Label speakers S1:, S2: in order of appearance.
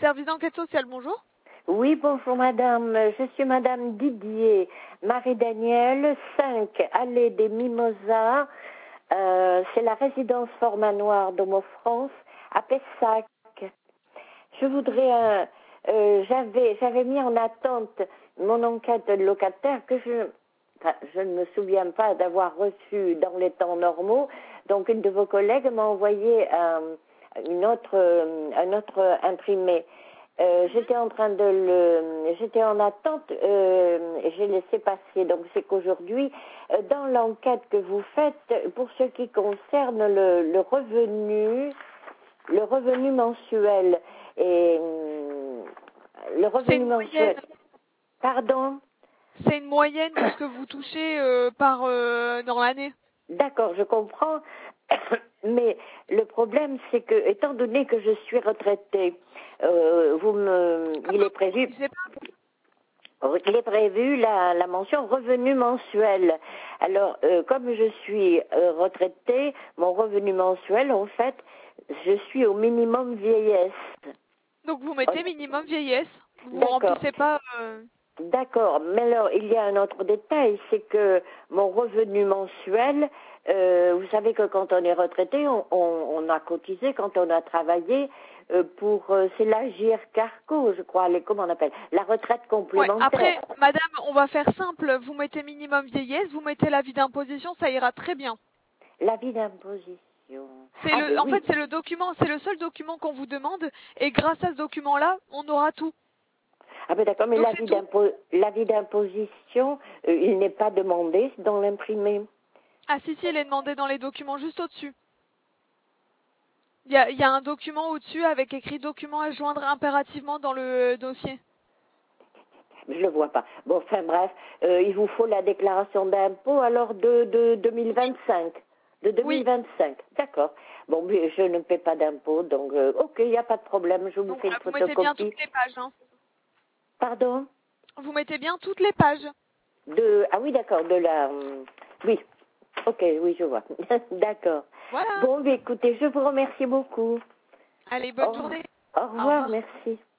S1: service d'enquête sociale, bonjour.
S2: Oui, bonjour madame. Je suis madame Didier, Marie-Danielle, 5, allée des Mimosas. C'est la résidence Format Noir d'Homo-France à Pessac. Je voudrais... J'avais mis en attente mon enquête de locataire que je ne me souviens pas d'avoir reçu dans les temps normaux. Donc une de vos collègues m'a envoyé un autre imprimé. J'étais en attente, j'ai laissé passer. Donc c'est qu'aujourd'hui, dans l'enquête que vous faites, pour ce qui concerne le revenu mensuel et le revenu mensuel. Pardon?
S1: C'est une moyenne de ce que vous touchez dans l'année.
S2: D'accord, je comprends. Mais le problème, c'est que, étant donné que je suis retraitée, il est prévu la mention revenu mensuel. Alors, comme je suis retraitée, mon revenu mensuel, en fait, je suis au minimum vieillesse.
S1: Donc vous mettez minimum vieillesse. Vous remplissez pas.
S2: D'accord, mais alors il y a un autre détail, c'est que mon revenu mensuel, vous savez que quand on est retraité, on a cotisé quand on a travaillé c'est l'Agir Carco, je crois, comment on appelle, la retraite complémentaire.
S1: Ouais, après, madame, on va faire simple, vous mettez minimum vieillesse, vous mettez l'avis d'imposition, ça ira très bien.
S2: L'avis d'imposition.
S1: En fait, c'est le document, c'est le seul document qu'on vous demande, et grâce à ce document-là, on aura tout.
S2: Ah ben d'accord, mais l'avis d'imposition, il n'est pas demandé dans l'imprimé.
S1: Ah si, il est demandé dans les documents juste au-dessus. Il y a un document au-dessus avec écrit document à joindre impérativement dans le dossier.
S2: Je le vois pas. Bon, enfin bref, il vous faut la déclaration d'impôt alors de 2025. De 2025, oui. D'accord. Bon, mais je ne paie pas d'impôt, donc ok, il n'y a pas de problème, je vous fais une photocopie.
S1: Vous mettez bien toutes les pages, hein.
S2: Pardon?
S1: Vous mettez bien toutes les pages.
S2: Ah oui, d'accord, oui, ok, oui, je vois. D'accord.
S1: Voilà.
S2: Bon, mais écoutez, je vous remercie beaucoup.
S1: Allez, bonne journée.
S2: Au revoir, merci.